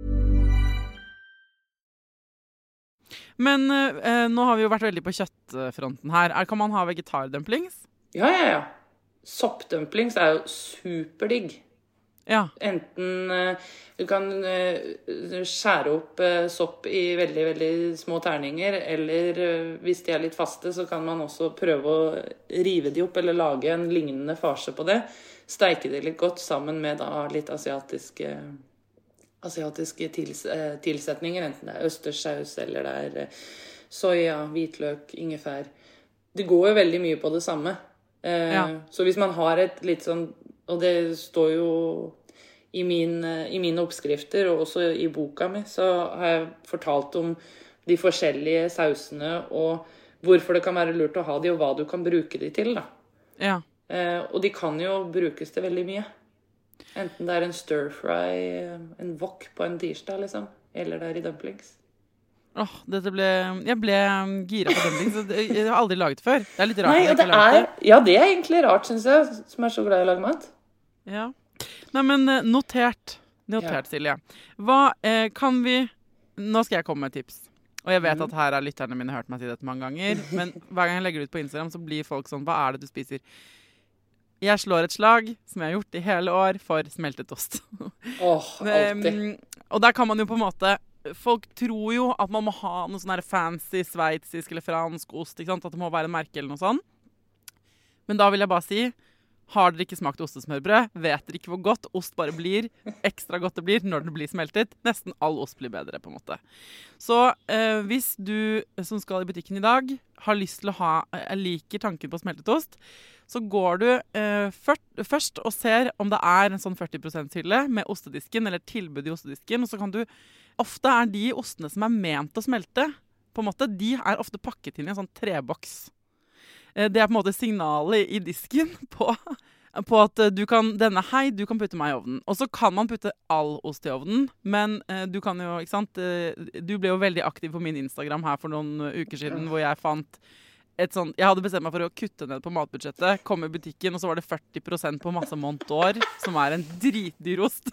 Men nå har vi jo vært veldig på kjøttfronten her. Kan man ha vegetardumplings? Ja. Soppdumplings er jo superdigg. Ja. Enten du kan skjære opp sopp i veldig, veldig små terninger, eller hvis de er litt faste, så kan man også prøve å rive de opp, eller lage en lignende farse på det. Steike det litt godt sammen med da litt asiatiske tilsetninger, enten det er østersaus, eller det er soya, hvitløk, ingefær. Det går jo veldig mye på det samme. Så hvis man har et litt sånn, og det står jo i mine oppskrifter, og også i boka mi, så har jeg fortalt om de forskjellige sausene, og hvorfor det kan være lurt å ha de, og hva du kan bruke de til, da. Ja. Og de kan jo brukes til veldig mye. Enten det er en stir-fry, en wok på en tirsdag, liksom, eller det er i dumplings. Jeg ble gira på dumplings. Jeg har aldri laget før. Det er litt rart. Ja, det er egentlig rart, synes jeg, som er så glad i å lage mat. Ja. Nei, men notert, Silje. Hva kan vi... Nå skal jeg komme med et tips. Og jeg vet at her har lytterne mine hørt meg si dette mange ganger, men hver gang jeg legger ut på Instagram, så blir folk sånn, hva er det du spiser? Jeg slår et slag, som jeg har gjort i hele år, for smeltet ost. Alltid. Og der kan man jo på en måte folk tror jo at man må ha noe sånn her fancy sveitsisk eller fransk ost, ikke sant? At det må være en merke eller noe sånt. Men da vil jeg bare si, har dere ikke smakt ostesmørbrød, vet dere ikke hvor godt ost bare blir, ekstra godt det blir når det blir smeltet. Nesten all ost blir bedre, på en måte. Så hvis du som skal i butikken i dag har lyst til å ha, liker tanken på smeltet ost, så går du først og ser om det er en sånn 40% hylle med ostedisken, eller tilbud i ostedisken, og så kan du, ofte er de ostene som er ment å smelte, på en måte, de er ofte pakket inn i en sånn treboks. Det er på en måte signalet i disken på at du kan putte meg i ovnen. Og så kan man putte all ost i ovnen, men du kan jo, ikke sant, du ble jo veldig aktiv på min Instagram her for noen uker siden, hvor jeg fant jeg hadde bestemt meg for å kutte ned på matbudsjettet, komme i butikken, og så var det 40% på masse Montour, som er en dritdyr ost.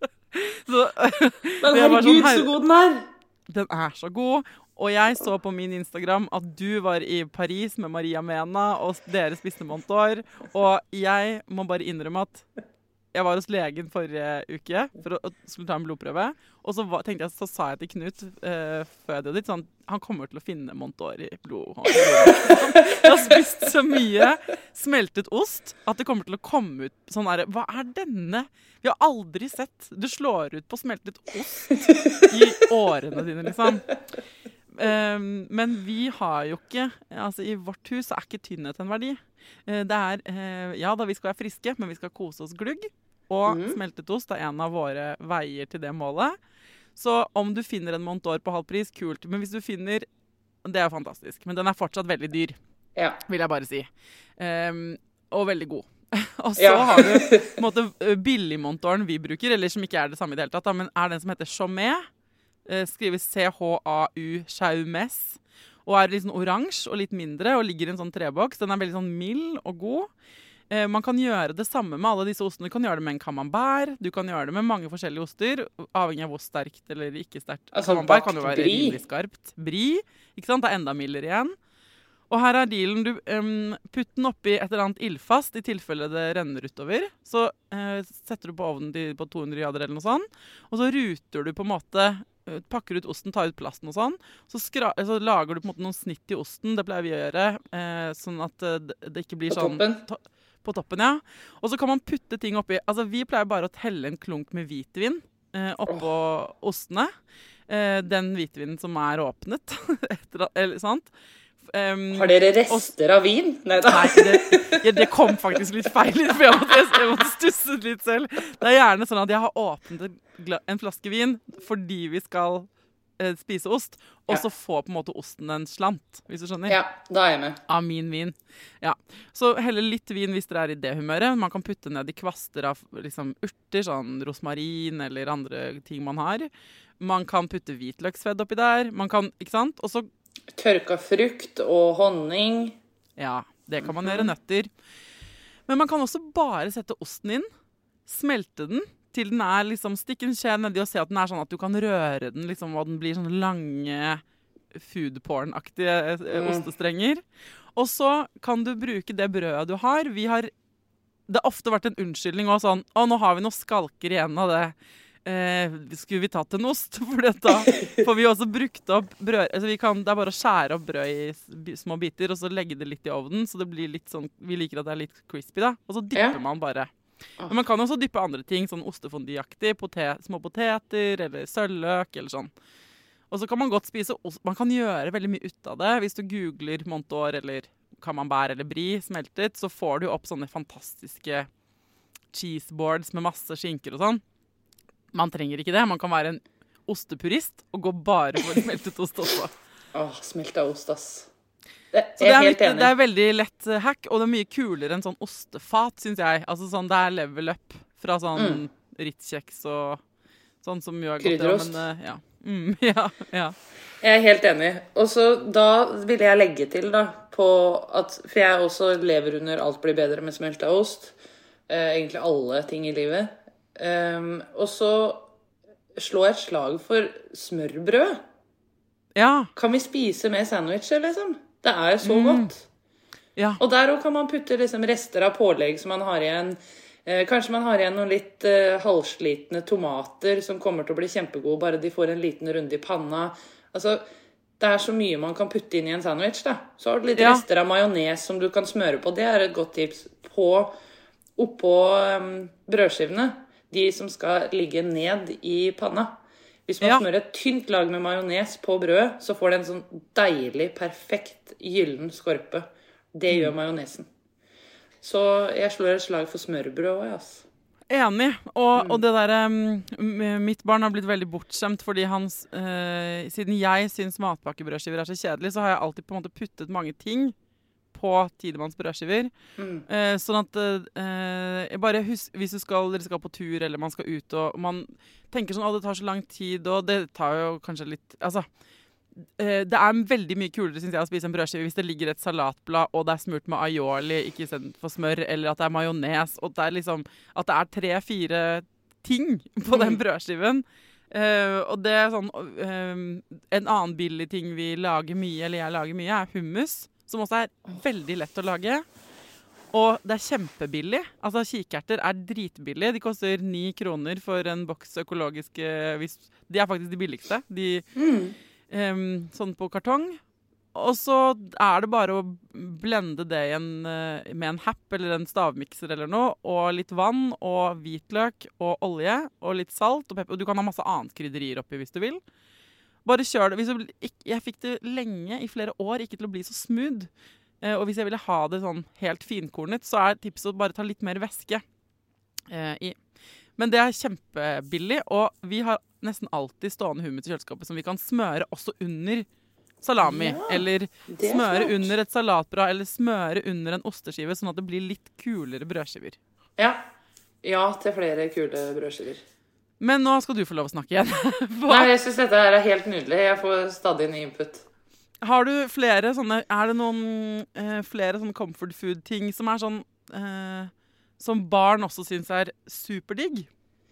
Men herregud, så god den er! Den er så god. Og jeg så på min Instagram at du var i Paris med Maria Mena, og dere spiste Montour. Og jeg må bare innrømme at jeg var hos legen forrige uke for å skulle ta en blodprøve. Og så sa jeg til Knut før jeg døde dit, sånn, han kommer til å finne Montour i blodet. Jeg har spist så mye smeltet ost at det kommer til å komme ut sånn her, hva er denne? Vi har aldri sett, du slår ut på smeltet ost i årene dine, liksom. Men vi har jo ikke, altså i vårt hus er ikke tynnhet en verdi. Det er, ja da vi skal være friske, men vi skal kose oss glugg. Og smeltet ost er en av våre veier til det målet. Så om du finner en Montour på halv pris, kult. Men hvis du finner, det er fantastisk. Men den er fortsatt veldig dyr, vil jeg bare si. Og veldig god. Og så har du på en måte billig Montouren vi bruker, eller som ikke er det samme i det hele tatt, men er den som heter Chaumet. Skrives C-H-A-U, Chaumes, og er litt sånn oransje og litt mindre, og ligger i en sånn treboks. Den er veldig sånn mild og god. Man kan gjøre det samme med alle disse ostene. Du kan gjøre det med en camembert, du kan gjøre det med mange forskjellige oster, avhengig av hvor sterkt eller ikke sterkt. Altså, camembert kan jo være rimelig skarpt. Brie, ikke sant? Det er enda mildere igjen. Og her er dealen, du putt den oppi et eller annet ildfast, i tilfelle det renner utover. Så setter du på ovnen på 200 grader eller noe sånt, og så ruter du på en måte, pakker ut osten, tar ut plasten og sånn, så lager du på en måte noen snitt i osten, det pleier vi å gjøre, sånn at det ikke blir sånn... På toppen, ja. Og så kan man putte ting oppi, altså vi pleier bare å telle en klunk med hvitvin oppå ostene. Den hvitvinen som er åpnet, eller sant? Har dere rester av vin? Neida. Nei, det kom faktisk litt feil, for jeg måtte stusse litt selv. Det er gjerne sånn at jeg har åpnet en flaske vin fordi vi skal spise ost, og så får på en måte osten en slant, hvis du skjønner. Ja, da er jeg med. Av min vin. Ja. Så heller litt vin hvis dere er i det humøret. Man kan putte ned i kvaster av liksom, urter, sånn rosmarin eller andre ting man har. Man kan putte hvitløksfedd oppi der. Man kan, ikke sant? Og så tørka frukt og honning. Ja, det kan man gjøre, nøtter. Men man kan også bare sette osten inn, smelte den, til den er liksom, stikk en skje nedi og se at den er sånn at du kan røre den, liksom, og den blir sånne lange foodporn-aktige ostestrenger. Og så kan du bruke det brødet du har. Det har ofte vært en unnskyldning også sånn, nå har vi noen skalker igjen av det. Skulle vi tatt en ost? For vi også brukt opp brød, altså det er bare å skjære opp brød i små biter, og så legge det litt i ovnen, så det blir litt sånn, vi liker at det er litt crispy da, og så dypper man bare. Men man kan også dyppe andre ting, sånn ostefondyaktig, små poteter, eller sølvløk, eller sånn. Og så kan man godt spise ost, man kan gjøre veldig mye ut av det, hvis du googler Montour, eller camembert, eller brie, smeltet, så får du opp sånne fantastiske cheeseboards med masse skinker og sånn. Man trenger ikke det, man kan være en ostepurist, og gå bare for smeltet ost også. Smelta ost, ass. Så det er veldig lett hack, og det er mye kulere enn sånn ostefat, synes jeg. Altså sånn, det er level up fra sånn Ritz-kjeks og sånn som gjør krydderost. Men ja. Jeg er helt enig. Og så da vil jeg legge til da, på at, for jeg også lever under alt blir bedre med smelta ost. Egentlig alle ting i livet. Og så slå et slag for smørbrød. Ja. Kan vi spise med sandwicher, liksom? Det er så godt. Ja. Og der også kan man putte liksom rester av pålegg som man har igjen. Kanskje man har igjen noen litt halvslitne tomater som kommer til å bli kjempegode, bare de får en liten runde i panna. Altså, det så mye man kan putte inn i en sandwich, da. Så har du litt rester av majones som du kan smøre på. Det et godt tips. Oppå brødskivene, de som skal ligge ned i panna. Hvis man smører et tynt lag med majones på brødet, så får det en sånn deilig, perfekt, gyllen skorpe. Det gjør majonesen. Så jeg slår et slag for smørbrød også, Enig. Og det der, mitt barn har blitt veldig bortskjemt, fordi siden jeg synes matpakkebrødskiver så kjedelig, så har jeg alltid på en måte puttet mange ting på Tidemanns brødskiver. Sånn at hvis dere skal på tur, eller man skal ut, og man tenker sånn, det tar så lang tid, og det tar jo kanskje litt, altså, det veldig mye kulere, synes jeg, å spise en brødskive hvis det ligger et salatblad, og det smurt med aioli, ikke sendt for smør, eller at det majones, og det liksom, at det 3-4 ting på den brødskiven. Og det sånn, en annen billig ting vi lager mye, eller jeg lager mye, hummus, som også veldig lett å lage. Og det kjempebillig. Altså, kikerter dritbillig. De koster 9 kroner for en boks økologiske, de faktisk de billigste. Sånn på kartong. Og så det bare å blende det med en happ eller en stavmikser eller noe, og litt vann og hvitløk og olje og litt salt og pepper. Og du kan ha masse annet krydderier oppi hvis du vil. Bare kjør det. Jeg fikk det lenge, i flere år, ikke til å bli så smooth. Og hvis jeg ville ha det sånn helt finkornet, så tipset å bare ta litt mer væske i. Men det kjempebillig, og vi har nesten alltid stående hummus i kjøleskapet som vi kan smøre også under salami, eller smøre under et salatbrød, eller smøre under en osteskive, sånn at det blir litt kulere brødskiver. Ja, til flere kule brødskiver. Men nå skal du få lov å snakke igjen. Nei, jeg synes dette helt nydelig. Jeg får stadig ny input. Har du flere sånne, det noen flere sånne comfort food-ting som sånn, som barn også synes superdigg?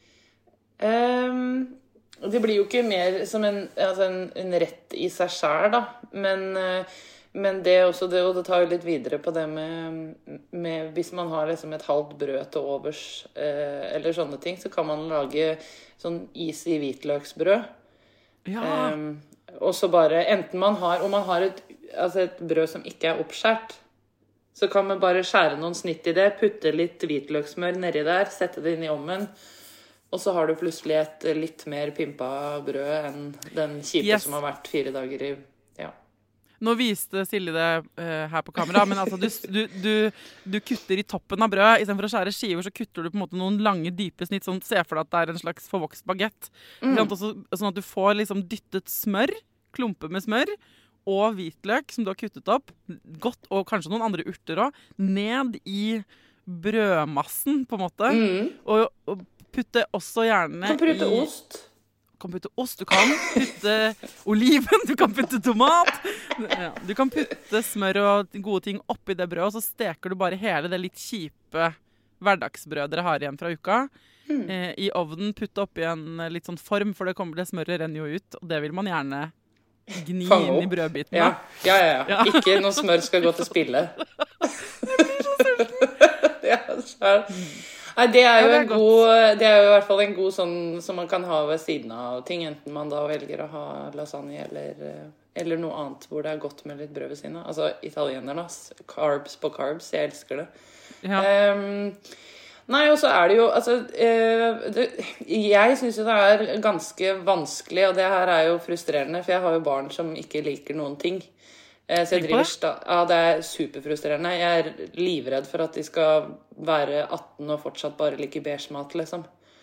Det blir jo ikke mer som en rett i seg selv, da. Men det også, og det tar jo litt videre på det med hvis man har liksom et halvt brød til overs, eller sånne ting, så kan man lage sånn easy hvitløksbrød. Ja. Og så bare, enten man har et brød som ikke oppskjært, så kan man bare skjære noen snitt i det, putte litt hvitløksmør nedi der, sette det inn i ovnen, og så har du plutselig et litt mer pimpa brød enn den kjipe som har vært 4 dager i. Ja. Nå viste Silje det her på kamera, men altså du kutter i toppen av brød, i stedet for å skjære skiver, så kutter du på en måte noen lange, dype snitt, sånn, se for deg at det en slags forvokst baguette. Sånn at du får liksom dyttet smør, klumper med smør, og hvitløk som du har kuttet opp, godt, og kanskje noen andre urter også, ned i brødmassen, på en måte. Og putte også gjerne kan putte ost. Du kan putte oliven, du kan putte tomat. Ja, du kan putte smør og gode ting oppi det brødet, og så steker du bare hele det litt kjipe hverdagsbrød dere har igjen fra uka. I ovnen, putte oppi en litt sånn form, for det smøret renner jo ut, og det vil man gjerne gni inn i brødbitene. Ja. Ikke noe smør skal gå til spille. Jeg blir så sulten. Nei, det jo det jo i hvert fall en god sånn som man kan ha ved siden av ting, enten man da velger å ha lasagne eller noe annet hvor det godt med litt brød ved siden av. Altså, italienerne, carbs på carbs, jeg elsker det. Ja. Nei, og så det jo, altså, jeg synes jo det ganske vanskelig, og det her jo frustrerende, for jeg har jo barn som ikke liker noen ting. Så det superfrustrerende. Jeg livredd for at de skal være 18 og fortsatt bare like beige mat, liksom.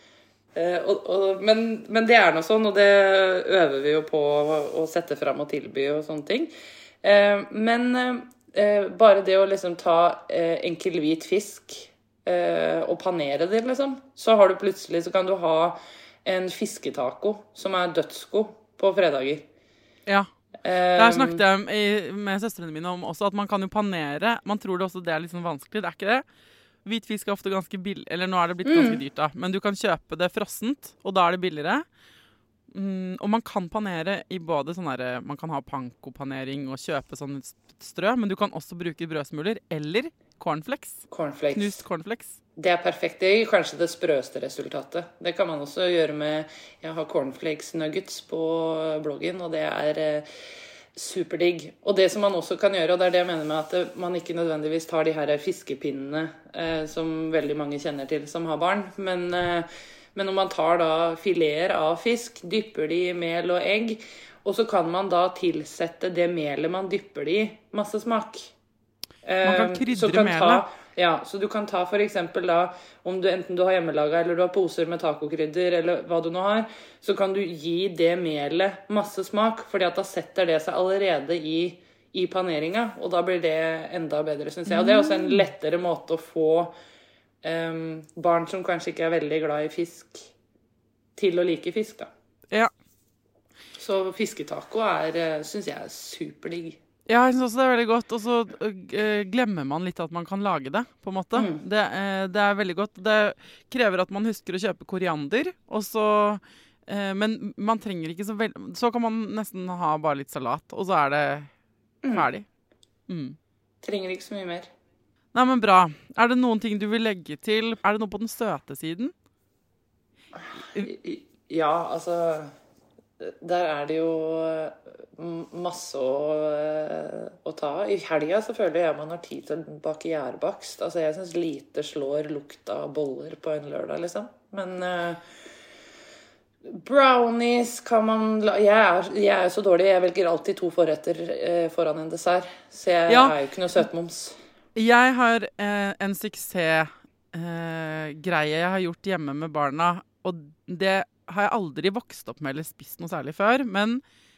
Men det noe sånn, og det øver vi jo på å sette frem og tilby og sånne ting. Men bare det å liksom ta enkel hvit fisk og panere det, liksom, så har du plutselig, så kan du ha en fisketaco som dødsgod på fredager. Ja. Der snakket jeg med søstrene mine om også, at man kan jo panere. Man tror det også det litt sånn vanskelig, det ikke det. Hvit fisk ofte ganske billig, eller nå det blitt ganske dyrt da. Men du kan kjøpe det frossent, og da det billigere. Og man kan panere i både sånn der, man kan ha panko-panering og kjøpe sånn strø, men du kan også bruke brødsmuler, eller cornflakes. Knust cornflakes. Det perfekt. Det gir kanskje det sprøste resultatet. Det kan man også gjøre med, jeg har cornflakes nuggets på bloggen, og det superdigg. Og det som man også kan gjøre, og det det jeg mener med at man ikke nødvendigvis tar de her fiskepinnene, som veldig mange kjenner til som har barn, men når man tar da fileter av fisk, dypper de i mel og egg, og så kan man da tilsette det melet man dypper de i, masse smak. Man kan krydre melet. Ja, så du kan ta for eksempel da, om enten du har hjemmelaget eller du har poser med tacokrydder eller hva du nå har, så kan du gi det melet masse smak, fordi at da setter det seg allerede i paneringa, og da blir det enda bedre, synes jeg. Og det også en lettere måte å få barn som kanskje ikke veldig glad i fisk, til å like fisk da. Ja. Så fisketaco synes jeg superdigg. Ja, jeg synes også det veldig godt, og så glemmer man litt at man kan lage det, på en måte. Det veldig godt. Det krever at man husker å kjøpe koriander, og så, men man trenger ikke så veldig, så kan man nesten ha bare litt salat, og så det ferdig. Trenger ikke så mye mer. Nei, men bra. Det noen ting du vil legge til? Det noe på den søte siden? Ja, altså, der det jo masse å ta. I helga så føler jeg man har tid til å bake gjærbakst. Altså jeg synes lite slår lukta av boller på en lørdag, liksom. Men brownies kan man... Jeg så dårlig, jeg velger alltid 2 forretter foran en dessert. Så jeg jo ikke noe søtmoms. Jeg har en suksess greie jeg har gjort hjemme med barna, og det har jeg aldri vokst opp med eller spist noe særlig før, men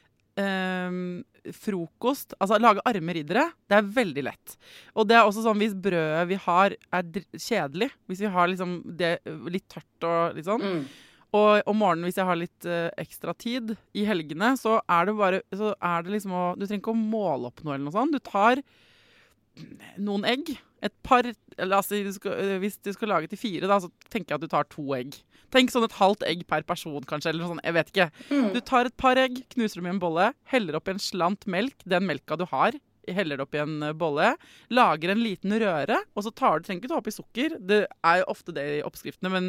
frokost, altså lage armeriddere, det veldig lett. Og det også sånn, hvis brødet vi har kjedelig, hvis vi har liksom det litt tørt og litt sånn, og om morgenen hvis jeg har litt ekstra tid i helgene, så det bare, så det liksom du trenger ikke å måle opp noe eller noe sånt, du tar noen egg, et par, eller altså hvis du skal lage til 4 da, så tenker jeg at du tar 2 egg. Tenk sånn et halvt egg per person, kanskje, eller sånn, jeg vet ikke. Du tar et par egg, knuser dem i en bolle, heller opp i en slant melk, den melka du har, heller opp i en bolle, lager en liten røre, og så trenger ikke ta opp i sukker. Det jo ofte det i oppskriftene, men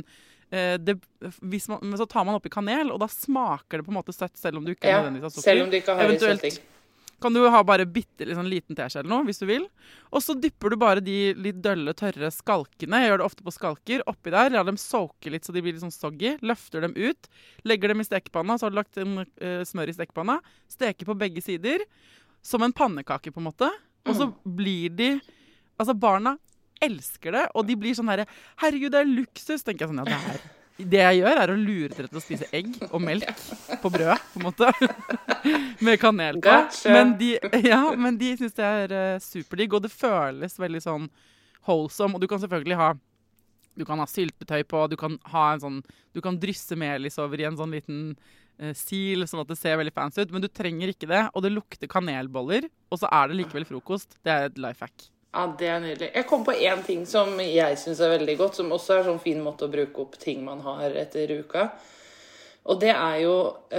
så tar man opp i kanel, og da smaker det på en måte søtt, selv om du ikke nødvendigvis har sukker. Selv om du ikke har søtting. Kan du ha bare bitte litt sånn liten teskje eller noe, hvis du vil. Og så dypper du bare de litt dølle, tørre skalkene. Jeg gjør det ofte på skalker. Oppi der, la dem soke litt så de blir litt sånn soggy. Løfter dem ut. Legger dem i stekepanna, så har du lagt en smør i stekepanna. Steker på begge sider. Som en pannekake, på en måte. Og så blir de... Altså, barna elsker det, og de blir sånn her, herregud, det luksus. Tenker jeg sånn, ja, det jeg gjør å lure dere til å spise egg og melk på brød, på en måte. Med kanel på. Gotcha. Men de synes det superdigg, og det føles veldig sånn wholesome. Og du kan selvfølgelig ha syltetøy på, du kan drysse melis over i en sånn liten sil, sånn at det ser veldig fancy ut, men du trenger ikke det, og det lukter kanelboller, og så det likevel frokost. Det et lifehack. Ja, det nydelig. Jeg kom på en ting som jeg synes veldig godt, som også sånn fin måte å bruke opp ting man har etter uka. Og det jo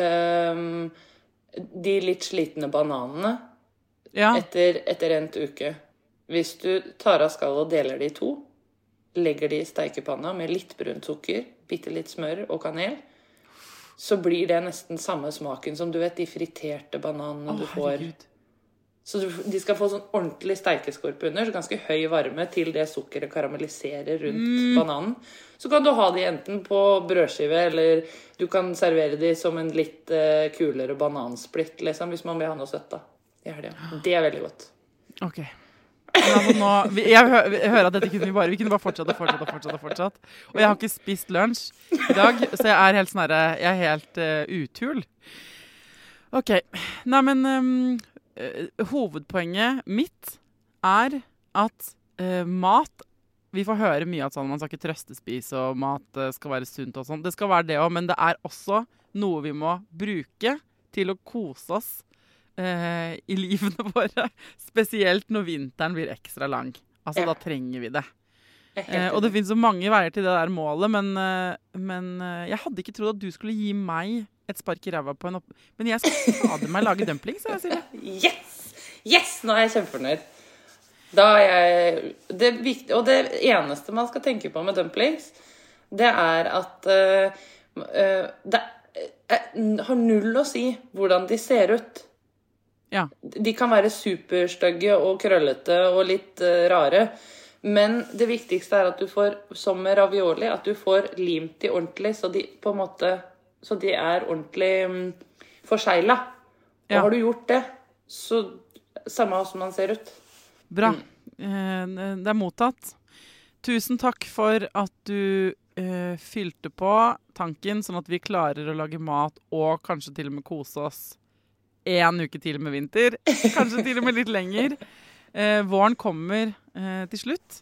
de litt slitne bananene etter endt uke. Hvis du tar av skallet og deler de i 2, legger de i steikepanna med litt brunt sukker, bitte litt smør og kanel, så blir det nesten samme smaken som du vet, de friterte bananene du får. Herregud. Så de skal få sånn ordentlig steikeskorpe under, så ganske høy varme til det sukkeret karamelliserer rundt bananen. Så kan du ha de enten på brødskive, eller du kan servere de som en litt kulere banansplitt, liksom, hvis man vil ha noe søtt da. Det veldig godt. Ok. Altså nå, jeg hører at dette kunne vi kunne bare fortsette. Og jeg har ikke spist lunsj i dag, så jeg helt sånn her, jeg helt utul. Ok, nei, men hovedpoenget mitt at mat, vi får høre mye at sånn, man skal ikke trøstespise og mat skal være sunt og sånn, det skal være det også, men det også noe vi må bruke til å kose oss i livene våre, spesielt når vinteren blir ekstra lang. Altså, da trenger vi det. Og det finnes så mange veier til det der målet, men jeg hadde ikke trodd at du skulle gi meg et spark i ræva på men jeg skal fader meg lage dumplings, jeg sier det. Yes! Nå jeg kjempefornøyd. Da er det viktig, og det eneste man skal tenke på med dumplings, det er at det har null å si hvordan de ser ut. Ja. De kan være superstøgge og krøllete og litt rare, men det viktigste er at du får, som med ravioli, at du får limt de ordentlig, så de på en måte, så de er ordentlig forseglet. Og har du gjort det, så samme som man ser ut. Bra. Det er mottatt. Tusen takk for at du fylte på tanken, sånn at vi klarer å lage mat og kanskje til og med kose oss 1 uke til med vinter. Kanskje til og med litt lenger. Våren kommer til slutt.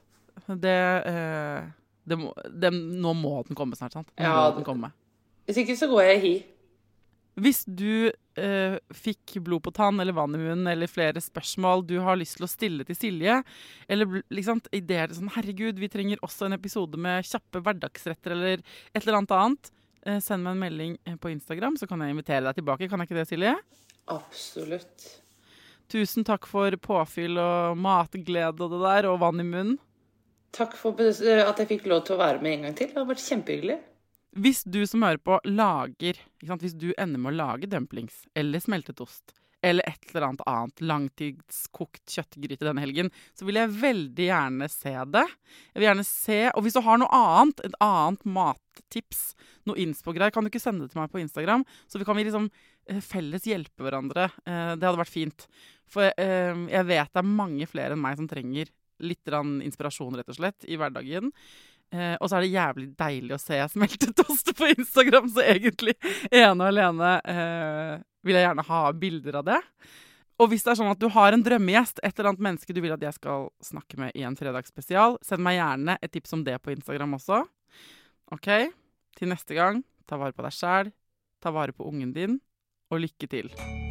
Nå må den komme snart, sant? Ja, den komme. Hvis ikke så går jeg hi. Hvis du fikk blod på tann eller vann i munnen eller flere spørsmål du har lyst til å stille til Silje, eller liksom ideer sånn, herregud, vi trenger også en episode med kjappe hverdagsretter eller et eller annet, send meg en melding på Instagram, så kan jeg invitere deg tilbake. Kan jeg ikke det, Silje? Absolutt. Tusen takk for påfyll og matglede og det der, og vann i munnen. Takk for at jeg fikk lov til å være med en gang til. Det har vært kjempehyggelig. Hvis du som hører på lager, ikke sant? Hvis du ender med å lage dumplings, eller smeltet ost, eller et eller annet langtidskokt kjøttgryte denne helgen, så vil jeg veldig gjerne se det. Jeg vil gjerne se, og hvis du har noe annet, et annet mattips, noe innspo-greier, kan du ikke sende det til meg på Instagram, så kan vi liksom felles hjelpe hverandre. Det hadde vært fint. For jeg vet det er mange flere enn meg som trenger litt inspirasjon, rett og slett, i hverdagen. Og så er det jævlig deilig å se smeltet ost på Instagram, så egentlig ene og alene vil jeg gjerne ha bilder av det. Og hvis det er sånn at du har en drømmegjest, et eller annet menneske du vil at jeg skal snakke med i en fredagsspesial, send meg gjerne et tips om det på Instagram også. Ok, til neste gang, ta vare på deg selv, ta vare på ungen din, og lykke til.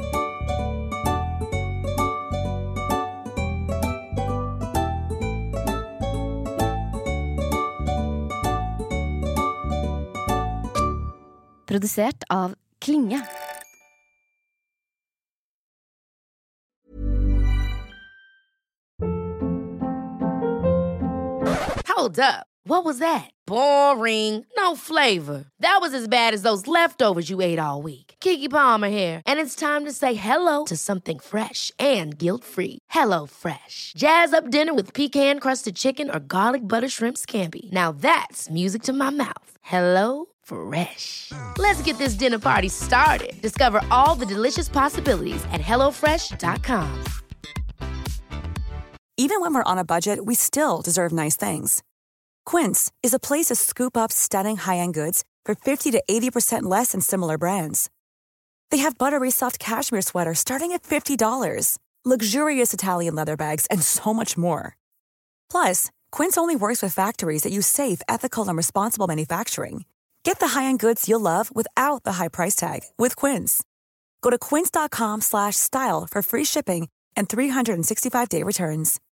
Produsert av Klinge. Hold up. What was that? Boring. No flavor. That was as bad as those leftovers you ate all week. Keke Palmer here, and it's time to say hello to something fresh and guilt-free. Hello Fresh. Jazz up dinner with pecan-crusted chicken or garlic butter shrimp scampi. Now that's music to my mouth. Hello Fresh. Let's get this dinner party started. Discover all the delicious possibilities at HelloFresh.com. Even when we're on a budget, we still deserve nice things. Quince is a place to scoop up stunning high-end goods for 50 to 80% less than similar brands. They have buttery soft cashmere sweaters starting at $50, luxurious Italian leather bags, and so much more. Plus, Quince only works with factories that use safe, ethical, and responsible manufacturing. Get the high-end goods you'll love without the high price tag with Quince. Go to quince.com/style for free shipping and 365-day returns.